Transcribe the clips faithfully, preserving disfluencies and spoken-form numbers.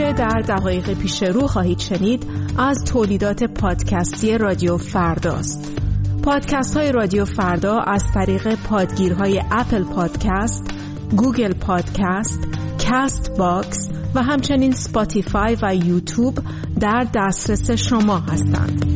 آنچه در دقایق پیش رو خواهید شنید از تولیدات پادکستی رادیو فرداست. پادکست های رادیو فردا از طریق پادگیرهای اپل پادکست، گوگل پادکست، کاست باکس و همچنین اسپاتیفای و یوتیوب در دسترس شما هستند.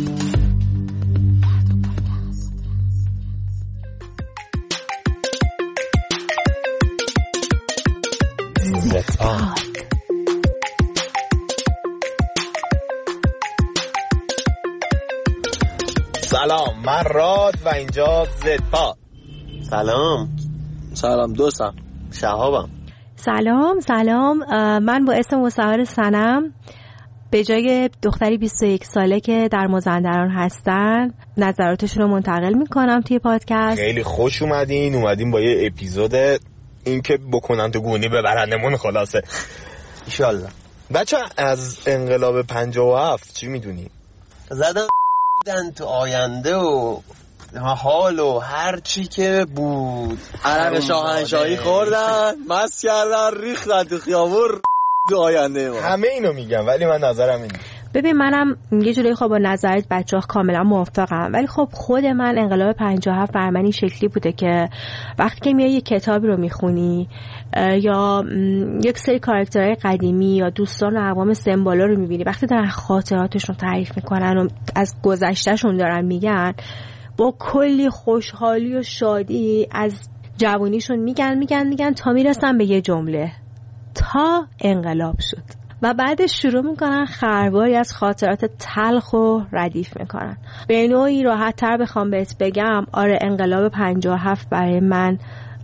سلام، من راد و اینجا زدپاد. سلام. سلام دوستم، شهابم. سلام سلام من با اسم مصور سنم به جای دختری بیست و یک ساله که در مازندران هستن نظراتشون رو منتقل میکنم توی پادکست. خیلی خوش اومدین، اومدین با یه اپیزود این که بکنن تو گونی ببرندمون. خلاصه ایشالله. بچه از انقلاب پنجاه و هفت چی میدونی؟ زدن دن تو آینده و حال و هر چی که بود، عرق شاهنشاهی خوردن، مست کردن، ریختن تو خیابون تو آینده ما. همه اینو میگم ولی من نظرم اینه. ببین منم یه جوری خب با نظرت بچه‌ها کاملا موافقم، ولی خب خود من انقلاب پنجاه و هفت بر من این شکلی بوده که وقتی که میای یه کتابی رو میخونی یا یک سری کاراکترهای قدیمی یا دوستان و اقوام سمبولا رو میبینی، وقتی دارن خاطراتشون تعریف میکنن و از گذشتهشون دارن میگن، با کلی خوشحالی و شادی از جوانیشون میگن میگن میگن تا میرسن به یه جمله: تا انقلاب شد. و بعدش شروع میکنن خرواری از خاطرات تلخ و ردیف میکنن. به نوعی راحت تر بخوام بهت بگم، آره انقلاب پنجاه و هفت برای من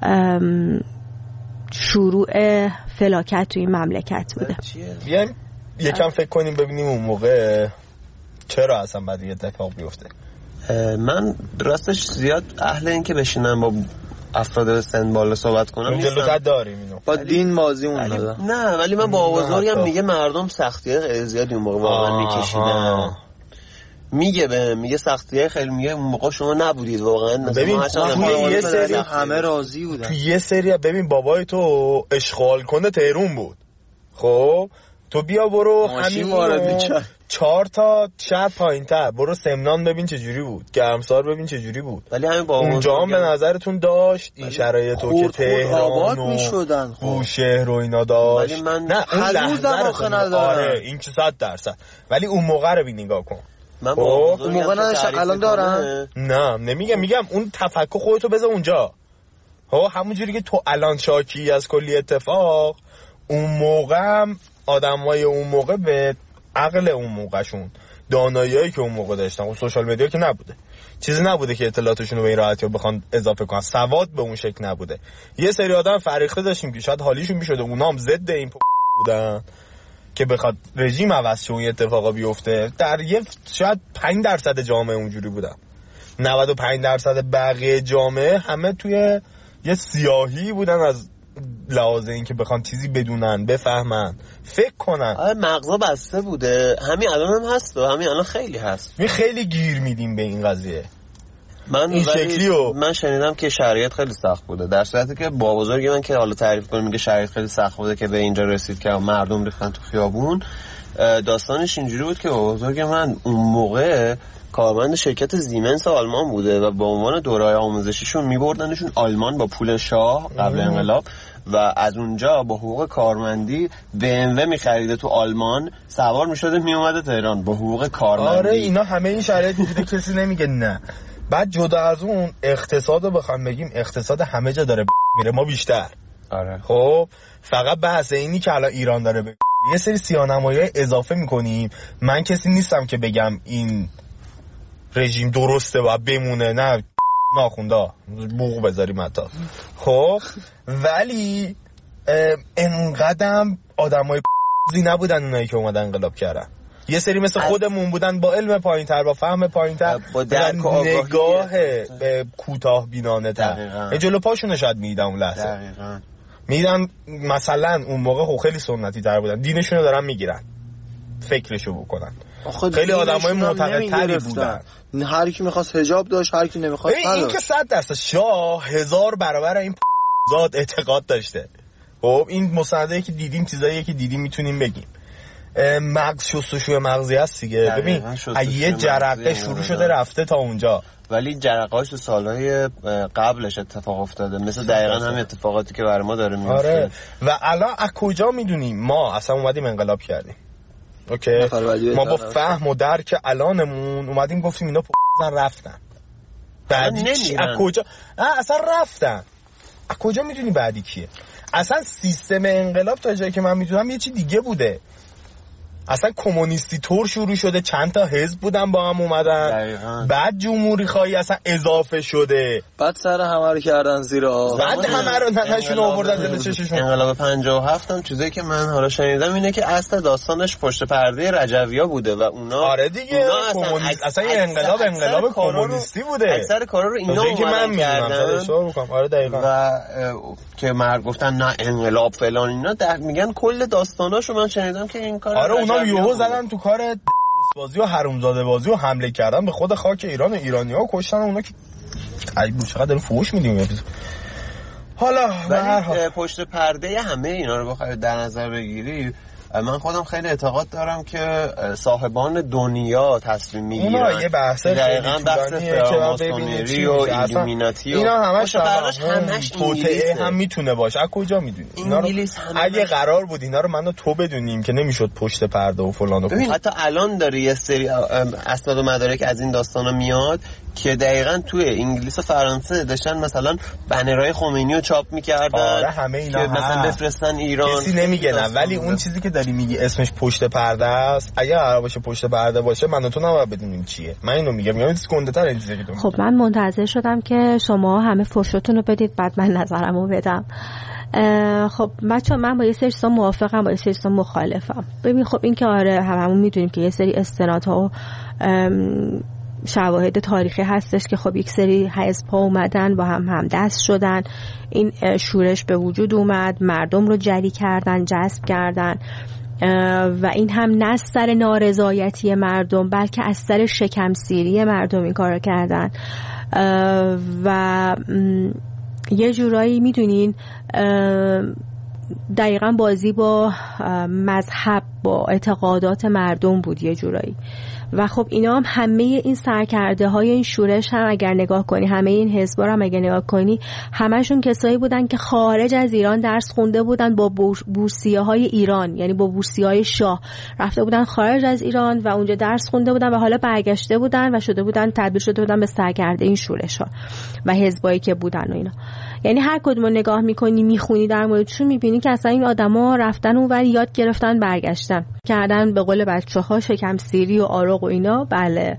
شروع فلاکت توی این مملکت بوده. بیایم یکم فکر کنیم ببینیم اون موقع چرا اصلا بعد یه اتفاق بیفته. من راستش زیاد اهل این که بشینم با افراد سن بالا صحبت کنم جلوتر داریم اینو با دین بازی اون دادا. نه ولی من با بزرگم میگه مردم سختیه زیادی اون موقع واقعا میکشیدن. میگه به میگه سختیه خیلی، میگه اون موقع شما نبودید واقعا. ببین یه سری همه راضی بودن. تو یه سری ببین بابای تو اشغال کنه تهرون بود، خب تو بیا برو همین چهار تا شهر پایین‌تر برو سمنان ببین چه جوری بود، گرمسار ببین چه جوری بود. ولی همین با اونجا هم به نظرتون داشت این شرایطو که تهران و میشدن بوشهر و اینا داشت؟ ولی من نه اون لحظه آخه ندارم. آره این که صد درصد. ولی اون موقع رو بی نگاه کن. من با اون موقع نداشت الان دارن. نه نمیگم، میگم اون تفکر خودتو بذار اونجا. ها همون جوری که تو الان شاکی از کلی اتفاق، اون موقع هم آدمای اون موقع به عقل اون موقعشون، داناییایی که اون موقع داشتن، اون سوشال مدیا که نبوده، چیزی نبوده که اطلاعاتشون رو به این راحتی بخوان اضافه کنن، سواد به اون شکل نبوده. یه سری آدم فریخته داشتیم که شاید حالیشون میشده اونا هم ضد این بودن که بخواد رژیم عوض شه، اون اتفاقا بیفته. در یه شاید پنج درصد جامعه اونجوری بودن، نود و پنج درصد بقیه جامعه همه توی یه سیاهی بودن از لحاظ این که بخوان چیزی بدونن، بفهمن، فکر کنن. آره مغزا بسته بوده. همین الان هم هست و همین الان خیلی هست. می خیلی گیر میدیم به این قضیه. من این شکلیو من شنیدم که شرایط خیلی سخت بوده، در صورتی که با بزرگ من که حالا تعریف کنه میگه شرایط خیلی سخت بوده که به اینجا رسید که مردم ریختن تو خیابون. داستانش اینجوری بود که با بزرگ من اون موقع کارمند شرکت زیمنس آلمان بوده و با عنوان دوره‌های آموزشیشون میبردنشون آلمان با پول شاه قبل انقلاب و از اونجا با حقوق کارمندی بی ام و می‌خریده تو آلمان، سوار می‌شده میومده تهران با حقوق کارمندی. آره اینا همه این شرایط بوده، کسی نمیگه نه. بعد جدا از اون اقتصاد رو بخوام بگیم، اقتصاد همه جا داره میره، ما بیشتر. آره خب فقط بحث اینی که الان ایران داره ب... یه سری سیاه‌نمایی‌های اضافه می‌کنیم. من کسی نیستم که بگم این رژیم درسته و بمونه، نه ناخونده بوق بذاریم حتی. خب ولی انقدرم آدمای زی نبودن اونایی که اومدن انقلاب کردن. یه سری مثل خودمون بودن با علم پایین‌تر، با فهم پایین‌تر، با درک و نگاه به کوتاه بینانه تر جلو پاشون شاید میدیدن اون لحظه. دقیقاً میدن مثلا اون موقع خب خیلی سنتی تر بودن، دینشون رو دارن میگیرن، فکرشو بکنن. خیلی آدمای معتقدتری بودن، هر کی می‌خواست حجاب داشت، هر کی نمی‌خواست نداشت. این که صد درصد شاه هزار برابر این زاد اعتقاد داشته. خب این مسندایی که دیدیم، چیزایی که دیدیم میتونیم بگیم. مغز شستشوی مغزی هست دیگه. ببین یه جرقه شروع شده رفته تا اونجا، ولی جرقه‌اش تو سالهای قبلش اتفاق افتاده، مثل دقیقاً هم اتفاقاتی که برای ما داره میفته. آره. و الان از کجا میدونیم؟ ما اصلا اومدیم انقلاب کردیم. اوکی، ما با فهم و درک الانمون اومدیم گفتیم اینا پوزن رفتن. بعدی چی؟ از کجا؟ اصلا رفتن. از کجا میدونی بعدی کیه؟ اصلا سیستم انقلاب تا جایی که من میدونم یه چی دیگه بوده. اصلا کمونیستی طور شروع شده، چند تا حزب بودن با هم اومدن دقیقا. بعد جمهوری خواهی اصلا اضافه شده، بعد سر همه رو کردن زیر آب، بعد همه رو نشون آوردن زیر چششون. انقلاب پنجاه و هفت هم چیزایی که من حالا شنیدم اینه که اصل داستانش پشت پرده رجویا بوده و اونا آره دیگه اونا اصلا, کمونیست... اصلا این انقلاب انقلاب کمونیستی بوده. اکثر کارا رو اینا که من میدونم. آره دقیقاً. و که مرد گفتن نه انقلاب فلان اینا در میگن کل داستاناشو من شنیدم که این کار آره اونا یهو زدن تو کار بازی و حرومزاده بازی و حمله کردن به خود خاک ایران و ایرانی‌ها و کشتن اونا که ای بود چقدر فوش میدیم. حالا ولی پشت پرده همه اینا رو بخوای در نظر بگیری، من خودم خیلی اعتقاد دارم که صاحبان دنیا تصمیم میگیرن. اونا یه بحث دقیقاً بحث فراماسونری و ایلومیناتی اینا همش همش توطئه هم میتونه باشه. از کجا میدونی اینا رو؟ اگه قرار بود اینا رو من و تو بدونیم که نمیشد پشت پرده و فلان و فلان. حتی الان داره یه سری اسناد و مدارک از این داستانا میاد که دقیقاً توی انگلیس و فرانسه داشتن مثلا بنرهای خمینی رو چاپ میکردن. آره همه اینا که مثلا بفرستن ایران. کسی نمیگه نه، ولی اون چیزی که داری میگی اسمش پشت پرده است. اگه قرار باشه پشت پرده باشه من و تو نباید بدونیم چیه. من اینو میگم، میگم چیز گنده تر این چیزی که تو خب من منتظر شدم که شما همه فرشتون رو بدید بعد من نظرمو بدم. خب بچه من با یه سری چیزا موافقم، با یه سری چیزا مخالفم. ببین خب این که آره هممون میدونیم که یه سری استنادها و شواهد تاریخی هستش که خب یک سری حزب‌ها اومدن با هم هم دست شدن، این شورش به وجود اومد، مردم رو جری کردن، جذب کردن و این هم نه از سر نارضایتی مردم بلکه از سر شکمسیری مردم این کار رو کردن و یه جورایی میدونین دقیقاً بازی با مذهب با اعتقادات مردم بود یه جورایی. و خب اینا هم همه این سرکرده های این شورش هم اگر نگاه کنی، همه این حزبا هم اگر نگاه کنی، همشون کسایی بودن که خارج از ایران درس خونده بودن با بورسیه های ایران، یعنی با بورسیه های شاه رفته بودن خارج از ایران و اونجا درس خونده بودن و حالا برگشته بودن و شده بودن تبدیل شده بودن به سرکرده این شورش ها و حزبایی که بودن و اینا. یعنی هر کدوم نگاه میکنی میخونی در موردشون میبینی که اصلا این آدما رفتن اونور یاد گرفتن برگشتن کردن به قول بچه‌ها شکم سیری و آرق و اینا. بله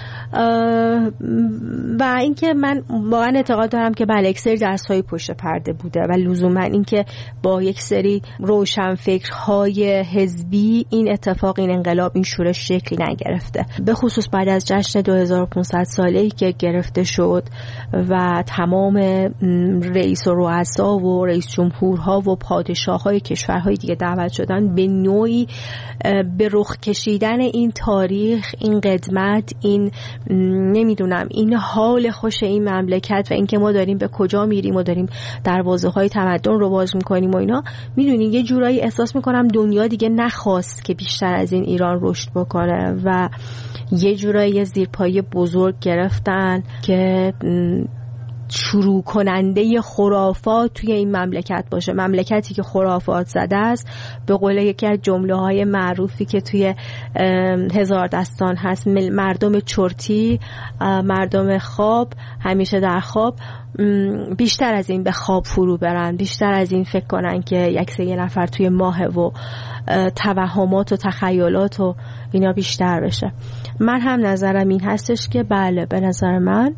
و اینکه من واقعا اعتقاد دارم که بله یک سری درس‌های پشت پرده بوده و لزوما اینکه با یک سری روشنفکرهای حزبی این اتفاق، این انقلاب، این شورش شکلی نگرفته، به خصوص بعد از جشن دو هزار و پانصد ساله‌ای که گرفته شد و تمام رئیس و رؤسا و رئیس جمهورها و پادشاه‌های کشورهای دیگه دعوت شدن به نوعی به رخ کشیدن این تاریخ، این قدمت، این نمیدونم این حال خوش این مملکت و اینکه ما داریم به کجا میریم و داریم دروازه‌های تمدن رو باز میکنیم و اینا. میدونی یه جورایی احساس میکنم دنیا دیگه نخواست که بیشتر از این ایران رشد بکنه و یه جورایی زیرپایی بزرگ گرفتن که شروع کننده خرافات توی این مملکت باشه، مملکتی که خرافات زده است. به قول یکی از جمله های معروفی که توی هزار دستان هست، مردم چرتی، مردم خواب، همیشه در خواب، بیشتر از این به خواب فرو برن، بیشتر از این فکر کنن که یک سه یه نفر توی ماه و توهمات و تخیلات و اینا بیشتر بشه. من هم نظرم این هستش که بله به نظر من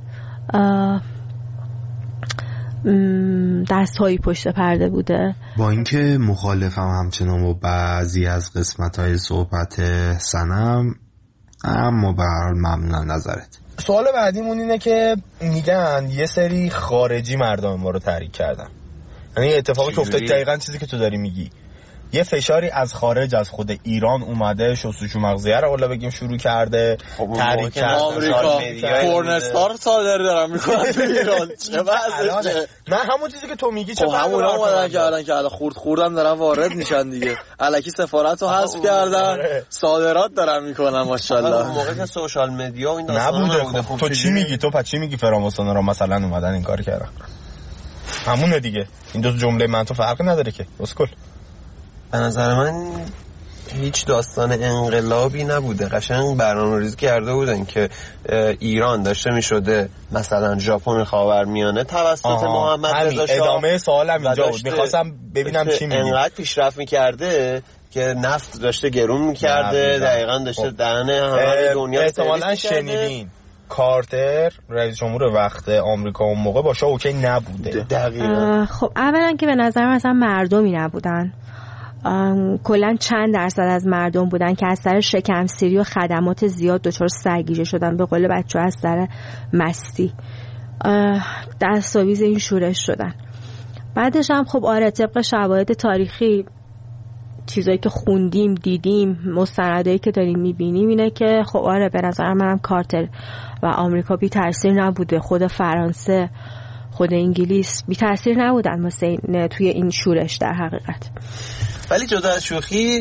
دست هایی پشت پرده بوده. با اینکه مخالفم همچنان با بعضی از قسمت های صحبت سنم، اما به هر حال ممنون نظرت. سوال بعدیمون اینه که میگن یه سری خارجی مردم ما رو تحریک کردن، یعنی اتفاقی که افتاد دقیقاً چیزی که تو داری میگی یه فشاری از خارج از خود ایران اومده، شستشو مغزیه رو حالا بگیم شروع کرده، تحریک کرده. آمریکا پورنستار صادر دارن میکنن به ایران. چه وضعشه؟ نه همون چیزی که تو میگی چه فرقی همون اومدن که الان که الان خورد خوردم دارن وارد میشن دیگه. الکی سفارت رو حذف کردن، صادرات دارن میکنن ماشاءالله. موقع که سوشال مدیا و این نبوده. تو چی میگی؟ تو پس چی میگی فراموسان رو مثلا اومدن این کار کردن؟ همونه دیگه. این دو جمله من تو فرقی نداره که. اسکل. به نظر من هیچ داستان انقلابی نبوده. قشنگ برنامه‌ریزی کرده بودن که ایران داشته میشده مثلا ژاپن خاورمیانه توسط محمد رضا شاه. ادامه سوالم اینجا بود. می‌خواستم ببینم چی میگی. انقدر پیشرفت می‌کرده که نفت داشته گرون می‌کرده، دقیقاً داشته دهنه همه دنیا احتمالاً شنیدین کارتر رئیس جمهور وقت آمریکا اون موقع با شاه اوکی نبوده. دقیقاً. خب اولا که به نظر مثلا مردمی نبودن، کلا چند درصد از مردم بودن که از سر شکمسیری و خدمات زیاد دچار سرگیجه شدن، به قول بچه‌ها از سر مستی دستاویز این شورش شدن. بعدش هم خب آره طبق شواهد تاریخی چیزایی که خوندیم دیدیم مستندایی که داریم میبینیم اینه که خب آره به نظر منم کارتر و آمریکا بی تاثیر نبوده، خود فرانسه خود انگلیس بی تاثیر نبودن مثلا توی این شورش در حقیقت. ولی جدا از شوخی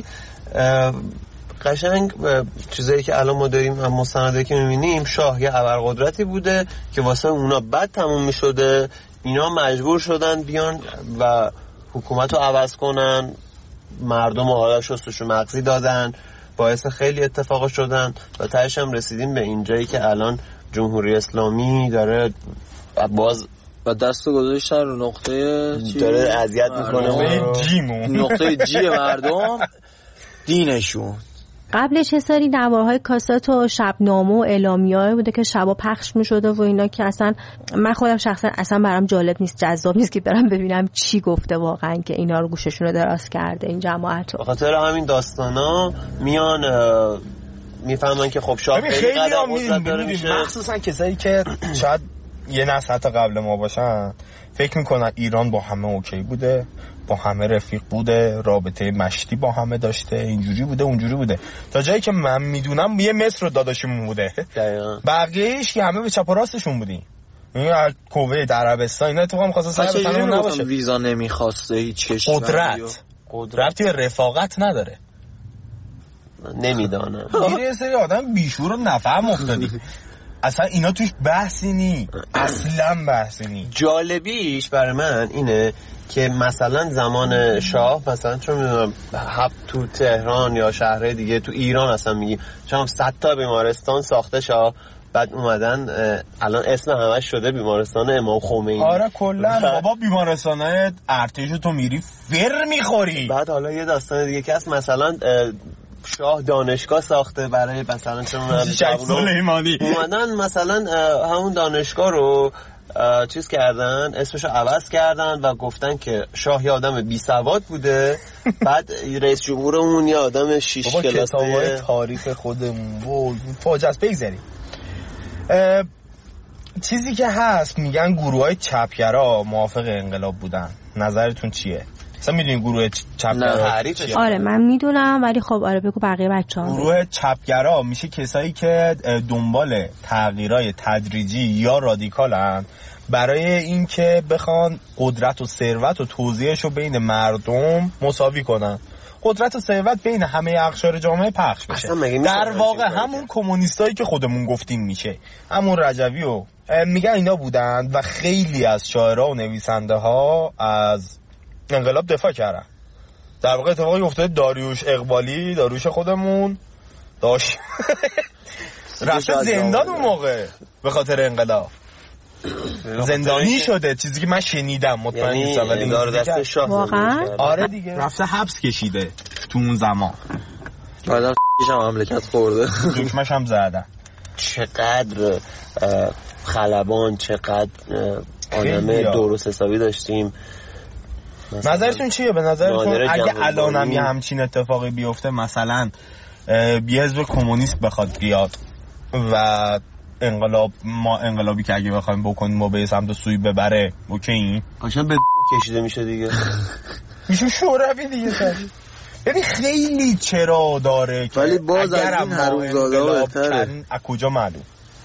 قشنگ چیزایی که الان ما داریم هم مستندایی که میبینیم، شاه یه ابرقدرتی بوده که واسه اونا بد تموم میشده، اینا مجبور شدن بیان و حکومت رو عوض کنن، مردم حالا شستشو مغزی دادن، باعث خیلی اتفاق شدن و تهش هم رسیدیم به اینجایی که الان جمهوری اسلامی داره باز و دستو گذاشتن رو نقطه داره اذیت میکنه، نقطه جی مردم دینشون. قبلش یه سری نوارهای کاست و شبنامه و اعلامیه‌ای بوده که شبا پخش می‌شده و اینا که اصلا من خودم شخصا اصلا برام جالب نیست، جذاب نیست که برام ببینم چی گفته واقعا که اینا رو گوششون رو دراز کرده این جماعت رو. به خاطر همین داستانا میان میفهمن که خب شاه خیلی قدم قدرت داره میشه، مخصوصا کسایی که شاید یه نسل حتی قبل ما باشن فکر میکنن ایران با همه اوکی بوده، با همه رفیق بوده، رابطه مشتی با همه داشته، اینجوری بوده اونجوری بوده، تا جایی که من میدونم یه مصر رو داداشمون بوده، بقیه‌اش که همه به چپ و راستشون بودیم. این کویت، عربستان اینا اتفاقا می‌خواسته سر بزنن نباشه. ویزا نمی‌خواسته هیچ کشوری. قدرت قدرتی به رفاقت نداره. نمیدونم. یه سری آدم بیشور و نفهم افتادی. اصلا اینا توش بحثی نی، اصلا بحثی نی. جالبیش برای من اینه که مثلا زمان شاه مثلا چون میدونم حب تو تهران یا شهرهای دیگه تو ایران اصلا میگی چون صد تا بیمارستان ساخته شاه، بعد اومدن الان اسم همش شده بیمارستان امام خمینی. آره کلا بابا بیمارستانای ارتش تو میری فر میخوری. بعد حالا یه داستان دیگه که هست مثلا شاه دانشگاه ساخته برای مثلا چون سلیمانی اومدن مثلا همون دانشگاه رو چیز کردن، اسمشو عوض کردن و گفتن که شاه یه آدم بی سواد بوده، بعد رئیس جمهورمون یه آدم شیش کلاسه. کتابای تاریخ خودمون بود فاجعه است. بگذاریم چیزی که هست میگن گروهای چپگرا موافق انقلاب بودن، نظرتون چیه؟ مثلا میدونین گروه چپگرا چیه؟ آره من میدونم ولی خب آره بگو بقیه بچه‌ها. گروه چپگرا میشه کسایی که دنبال تغییرای تدریجی یا رادیکالن برای اینکه بخوان قدرت و ثروت و توزیعش رو بین مردم مساوی کنن، قدرت و ثروت بین همه اقشار جامعه پخش بشه. در واقع همون کمونیستایی که خودمون گفتیم میشه، همون رجوی و میگن اینا بودن و خیلی از شاعرها و نویسنده ها از انقلاب دفاع کردن. در واقع اتفاقی افتاده داریوش اقبالی، داریوش خودمون داشت رفته زندان اون موقع به خاطر انقلاب زندانی شده، چیزی که من شنیدم مطمئن نیستم ولی دار دست شاه واقعا آره دیگه رفته حبس کشیده تو اون زمان، بعدم هم مملکت خورده، دکمش هم زدن. چقدر خلبان، چقدر آدم درست حسابی داشتیم. نظرتون چیه؟ به نظرتون اگه الان هم یه همچین اتفاقی بیفته، مثلا یه حزب کمونیست بخواد بیاد و انقلاب ما انقلابی که اگه بخوایم بکنیم ما به سمت سوی ببره، اوکی این قشنگ به کشیده میشه دیگه. میشه شوروی دیگه. سری ببین خیلی چرا داره که ولی باز از این حرومزاده بهتره. از کجا معلوم؟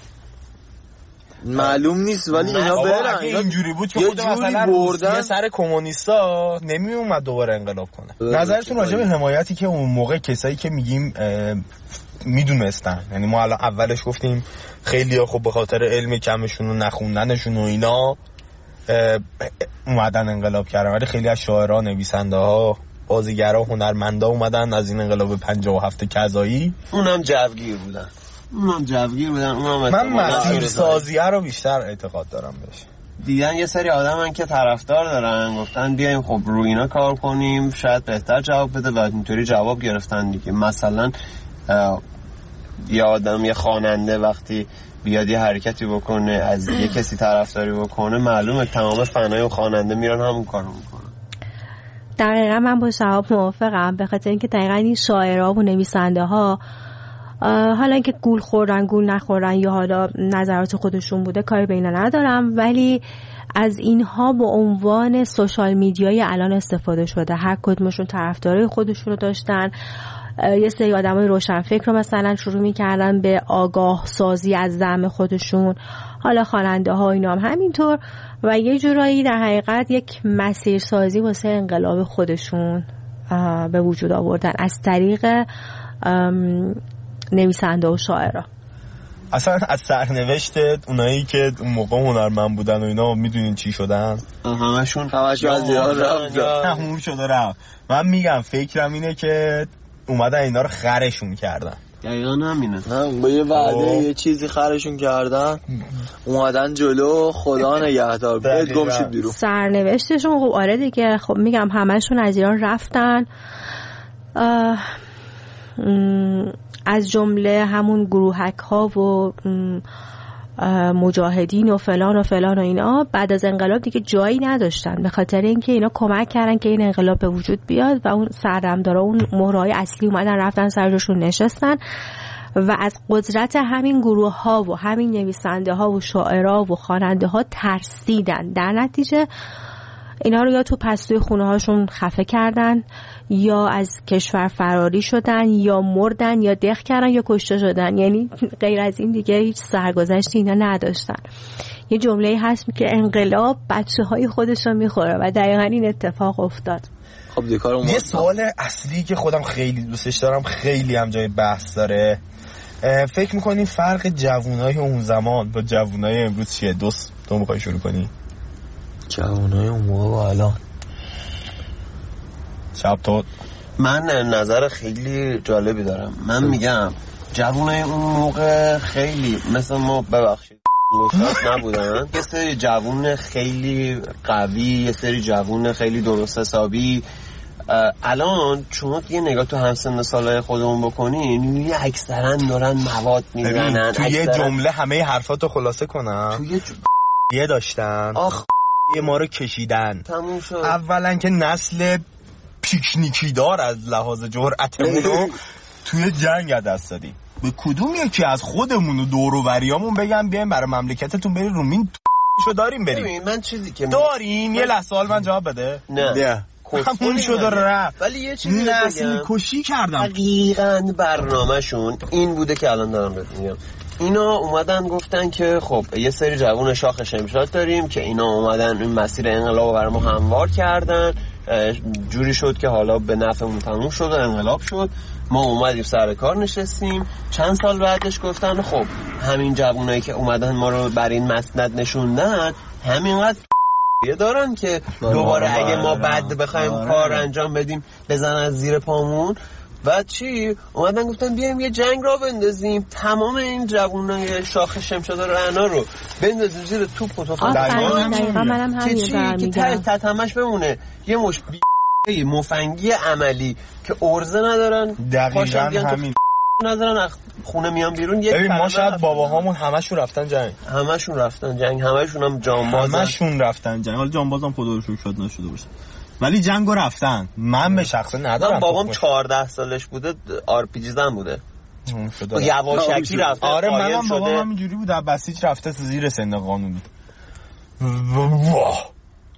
معلوم نیست ولی اینا برن اگه اینجوری بود که خود مثلا بردن سر کمونیستا نمی اومد دوباره انقلاب کنه. نظرتون راجع به حمایتی که اون موقع کسایی که میگیم میدونستن، یعنی ما الان اولش گفتیم خیلی‌ها خب به خاطر علم کمشون و نخوندنشون و اینا اومدن انقلاب کردن، ولی خیلی از شاعرها، نویسنده‌ها، بازیگرا، هنرمندا اومدن از این انقلاب پنجاه و هفت کذایی. اونم جوگیر بودن اونم جوگیر بودن اونم من مسیر سازیه رو بیشتر اعتقاد دارم بهش. دیدن یه سری آدمن که طرفدار دارن، گفتن بیایم خب روی اینا کار کنیم شاید بهتر جواب بده و اینطوری جواب گرفتن دیگه. مثلا یه آدم، یه خواننده وقتی بیاد یه حرکتی بکنه، از یه کسی طرفداری بکنه، معلومه تمام فنای اون خواننده میرن همون کارو میکنن. دقیقا من با شهاب موافقم، به خاطر اینکه دقیقا این شاعرها و نویسنده ها حالا اینکه گول خوردن گول نخوردن یا حالا نظرات خودشون بوده کاری به اینا ندارم، ولی از اینها به عنوان سوشال میدیای الان استفاده شده. هر کدومشون طرفدارای خودشون رو داشتن. یه سری آدمای روشنفکر رو مثلا شروع می‌کردن به آگاه سازی از زعم خودشون، حالا خواننده ها اینا هم همینطور، و یه جورایی در حقیقت یک مسیر سازی واسه انقلاب خودشون به وجود آوردن از طریق نویسنده و شاعرها. اصلا از سرنوشت اونایی که اون موقع هنرمند بودن و اینا میدونین چی شدن؟ همشون همشون از ایران رفت، همون شده رفت. من میگم فکرم اینه که اومدن اینا رو خرشون کردن. دقیقا همینه، هم با یه وعده یه چیزی خرشون کردن، اومدن جلو، خدا نگهدار بهت گم شد بیرون. سرنوشتشون خب آره دیگه، خب میگم همشون از ایران رفتن، از جمله همون گروهک ها و مجاهدین و فلان و فلان و اینا بعد از انقلاب دیگه جایی نداشتن، به خاطر اینکه اینا کمک کردن که این انقلاب به وجود بیاد و اون سردمدارا، اون مهرهای اصلی اومدن رفتن سر جاشون نشستن و از قدرت همین گروه ها و همین نویسنده ها و شاعرها و خواننده ها ترسیدن. در نتیجه اینا رو یا تو پستوی خونه هاشون خفه کردن، یا از کشور فراری شدن، یا مردن، یا دق کردن، یا کشته شدن. یعنی غیر از این دیگه هیچ سرگذشتی اینا نداشتن. یه جمله هست که انقلاب بچه های خودش رو میخوره و دقیقا این اتفاق افتاد. خب دیکار یه سوال اصلی که خودم خیلی دوستش دارم، خیلی هم جای بحث داره، فکر میکنی فرق جوانای اون زمان با جوانای امروز چیه؟ دوست تو میخوای شروع کنی؟ جوانای اون موقع با الان شب تو؟ من نظر خیلی جالبی دارم. من میگم جوانای اون موقع خیلی مثل ما، ببخشید گفتاس نبودن، یه سری جوان خیلی قوی، یه سری جوان خیلی درست حسابی. الان شما یه نگاه تو همسن سالای خودمون بکنین، یه اکثرا دارن مواد میزنن. تو یه جمله همه حرفاتو خلاصه کنم، تو یه یه داشتن آخ یه ما رو کشیدن. تموم شد. اولا که نسل پیکنیکی دار از لحاظ جرأتمون رو توی جنگ دست دادیم. به کدوم یکی از خودمون و دور و بریامون بگم بیایم برای مملکتتون بریم رومین شو داریم بریم؟ ببین من چیزی که داریم، یه لحظه سوال من جواب بده. نه همون شده رفت، ولی یه چیزی نسل کشی کردم. دقیقاً برنامه‌شون این بوده که الان دارم بهت میگم. اینا اومدن گفتن که خب یه سری جوان شاخ شمشاد داریم که اینا اومدن این مسیر انقلاب رو برای ما هموار کردن، جوری شد که حالا به نفعمون تموم شد و انقلاب شد. ما اومدیم سر کار نشستیم. چند سال بعدش گفتن خب همین جوانایی که اومدن ما رو بر این مسند نشوندن همینقدر یه دارن که دوباره اگه ما بعد بخوایم کار انجام بدیم بزنن از زیر پامون. بعد چی؟ اومدن گفتن بیایم یه جنگ را بندازیم، تمام این جوانای شاخ شمشاد رعنا رو بندازیم زیر توپ و توفنگ. دقیقاً منم همین رو میگم که تتمش بمونه یه مش بی مفنگی عملی که ارزه ندارن. دقیقاً همین ندارن خونه میان بیرون. یک ببین ما شاید باباهامون همشون رفتن جنگ، همشون رفتن جنگ، همشون هم جانبازن، همشون رفتن جنگ. حالا جانبازم خدا رو شکر شاد نشده باشه، ولی جنگو رفتن. من به شخصه ندارم. بابام چهارده سالش بوده، آر پی جی زن بوده، یواشکی رفته. آره منم بابام همینجوری بود، بسیج رفته زیر سن قانونی. واه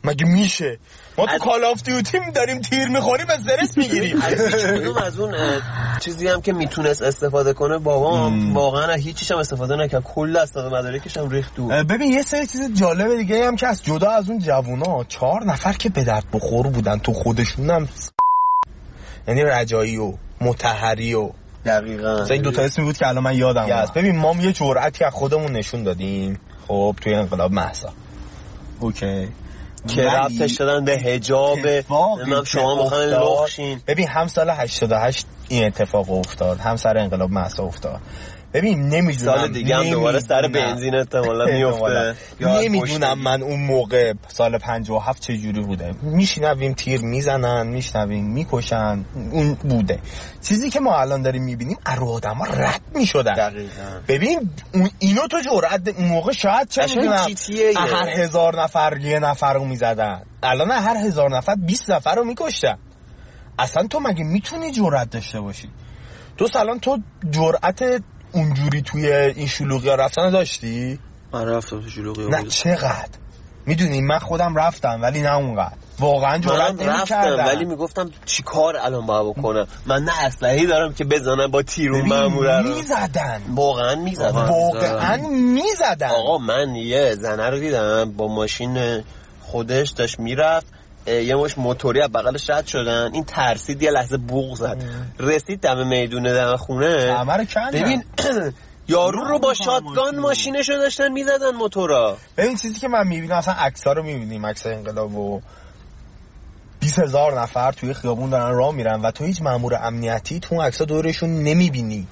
مگه میشه؟ ما تو کال آف دیوتی داریم تیر میخوریم استرس میگیریم. کدوم از اون چیزی هم که میتونست استفاده کنه بابام واقعا هیچیش هم استفاده نکرد، کل اسناد مدارکش هم ریخت دور. ببین یه سری چیز جالب دیگه هم که از جدا از اون جوونا چهار نفر که به درد بخور بودن تو خودشون هم، یعنی رجایی و مطهری و دقیقاً این دو تا اسمی بود که الان من یادم میاد. ببین ما یه جرأتی از خودمون نشون دادیم خب توی انقلاب مهسا، اوکی، که ربطش دادن به حجاب من شما بخواین لخشین. ببین هم سال هشتاد و هشت این اتفاق افتاد، هم سر انقلاب مهسا افتاد. ببین نمیدونم سال دیگه هم دوباره سر بنزین احتمالاً میفته. نمیدونم من اون موقع سال پنجاه و هفت چه جوری بوده. میشنویم تیر میزنن، میشنویم میکشن، اون بوده. چیزی که ما الان داریم میبینیم ارو آدما رد میشدن. دقیقاً. ببین اون اینو تو جرأت اون موقع شاید چه میدونم هر هزار نفر یه نفر رو میزدن، الان هر هزار نفر بیست نفر رو میکشتن. اصلا تو مگه میتونی جرأت داشته باشی؟ تو سلام تو جرأت اونجوری توی این شلوغی ها رفتن داشتی؟ من رفتم تو شلوغی ها. نه چقدر؟ میدونی من خودم رفتم ولی نه اونقدر. واقعا جرأت نمی‌کردم ولی میگفتم چی کار الان باید بکنم؟ من نه اسلحه‌ای دارم که بزنم با تیرون ماموره رو. میزدن واقعا میزدن واقعا میزدن. آقا من یه زنه رو دیدم با ماشین خودش داشت میرفت، یه مش موتوری از بغلش رد شدن، این ترسید یه لحظه بوق زد، رسید دم میدونه دم خونه، ببین یارو رو با شاتگان ماشینشو داشتن میزدن موتورا. ببین چیزی که من میبینم اصلا عکس‌ها رو میبینیم، عکس انقلاب و بیست هزار نفر توی خیابون دارن راه میرن و تو هیچ مأمور امنیتی تو اون عکس‌ها دورشون نمیبینی.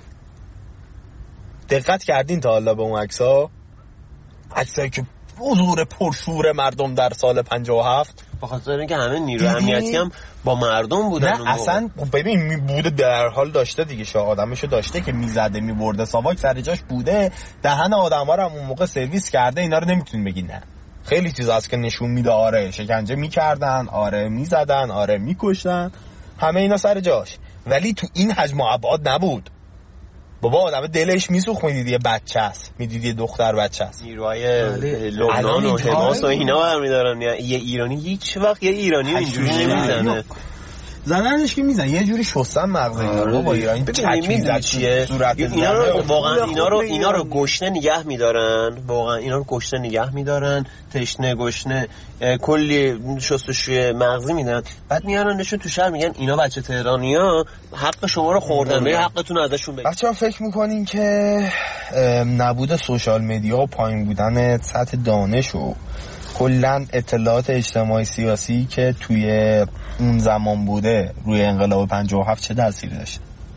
دقت کردین تا حالا به اون عکس‌ها؟ عکسایی که حضور پرشور مردم در سال پنجاه و هفت، به خاطر اینکه همه نیروی امنیتی هم با مردم بودن. نه اصلا ببین می بوده در حال داشته دیگه، شاه آدمشو داشته که میزده میبرده، ساواک سر جاش بوده، دهن آدما رو هم اون موقع سرویس کرده. اینا رو نمیتونین بگین نه، خیلی چیزا هست که نشون میده آره شکنجه میکردن، آره میزدن، آره میکشتن، همه اینا سر جاش، ولی تو این حجم و ابعاد نبود. بابا آدم دلش میسوخت میدید یه بچه است، میدید یه دختر بچه است. نیروهای لبنان و حماس و اینا برمیدارن. یه ایرانی هیچ وقت یه ایرانی اینجوری نمیزنه، زدنش که میزنه یه جوری شستن مغز اینا رو. با ایرانی چک میزد چیه اینا رو واقعا اینا رو اینا رو گشنه نگه میدارن، واقعا اینا رو گشنه نگه میدارن، تشنه گشنه کلی شستشوی مغزی میدن، بعد میارنشون تو شهر میگن اینا بچه تهرانیا حق شما رو خوردن، به حقتون ازشون بگید. بچه‌ها فکر میکنین که نبود سوشال مدیا و پایین بودن سطح دانش و کلا اطلاعات اجتماعی سیاسی که توی اون زمان بوده روی انقلاب پنجاه و هفت چه تأثیری داشت؟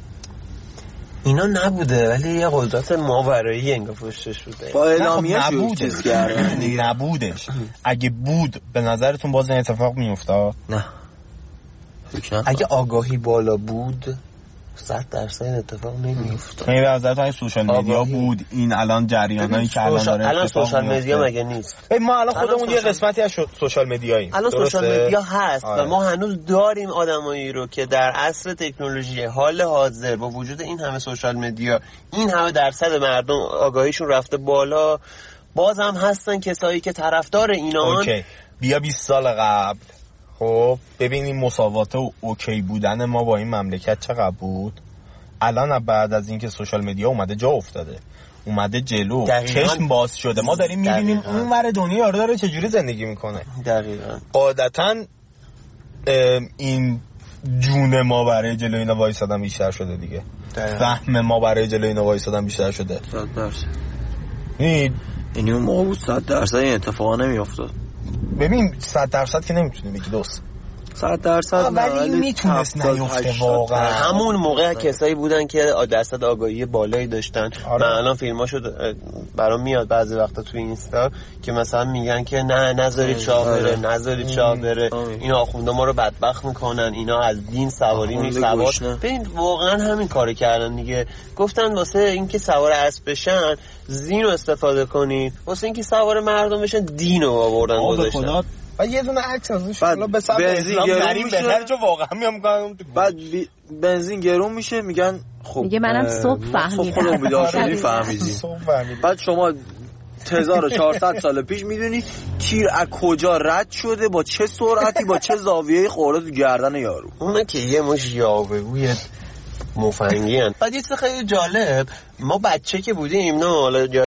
اینا نبوده ولی یه قدرت ماورایی انگار پشتش بوده. با اعلامیه چیز کردن نبودش. اگه بود به نظرتون باز این اتفاق میافتاد؟ نه. اگه آگاهی بالا بود صد درصد اتفاق نمیافتاد. یعنی به نظرتون این سوشال مدیا بود این الان جریانایی که الان داره الان سوشال مدیا مگه نیست؟ ما الان خودمون یه قسمتی از سوشال مدیاییم. الان سوشال مدیا هست و ما هنوز داریم آدمایی رو که در عصر تکنولوژی حال حاضر با وجود این همه سوشال مدیا این همه درصد مردم آگاهیشون رفته بالا، باز هم هستن کسایی که طرفدار اینان. اوکی بیا بیست سال قبل خب ببینیم مساوات و اوکی بودن ما با این مملکت چقدر بود. الان بعد از اینکه سوشال مدیا اومده جا افتاده، اومده جلو، چشم باز شده، ما داریم میبینیم اون ور دنیا رو داره چجوری زندگی میکنه. دقیقاً قاعدتاً این جون ما برای جلو اینا وایسادن بیشتر شده دیگه، فهم ما برای جلو اینا وایسادن بیشتر شده. صد درصد این اینی اون موقع بود صد درصد این اتفاقا نمیافتاد. ببین صد درصد که نمیتونی بگی دوست، صد درصد ولی میتونست نیفته واقعا. همون موقع کسایی بودن که درصد آگاهی بالایی داشتن. آره. من الان فیلماشو برام میاد بعضی وقتا تو اینستا که مثلا میگن که نه نذارید شاه بره، نذارید شاه بره، این آخونده ما رو بدبخت میکنن، اینا از دین سواری نیست سوار. ببین واقعا همین کارو کردن دیگه. گفتن واسه اینکه سوار اسب بشن زین رو استفاده کنید، واسه اینکه سوار مردم بشن دین رو آوردن گذاشتن. و یه دونه عکس ازش حالا به سمت اسلام نریم بهتر، چون واقعا میام میگم بعد بی... بنزین گرون میشه میگن خب میگه منم صبح فهمیدم. صبح خودم بیدار شدی فهمیدی. بعد شما هزار و چهارصد سال پیش میدونی تیر از کجا رد شده با چه سرعتی با چه زاویه‌ای خورده تو گردن یارو. اونه که یه مش یاوه‌گوی مفنگی هن. بعد یه چیز خیلی جالب، ما بچه که بودیم نه حالا